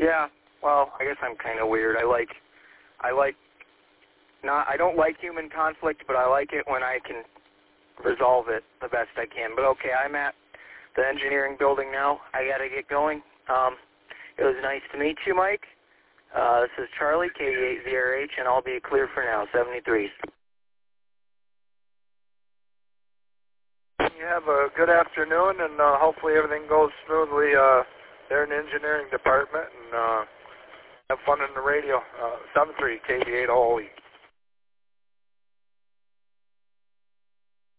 Yeah. Well, I guess I'm kind of weird. I don't like human conflict, but I like it when I can resolve it the best I can. But okay, I'm at the engineering building now. I got to get going. It was nice to meet you, Mike. This is Charlie, KD8ZRH, and I'll be clear for now, 73. You have a good afternoon, and hopefully everything goes smoothly there in the engineering department, and have fun in the radio. 73, KD8 all week.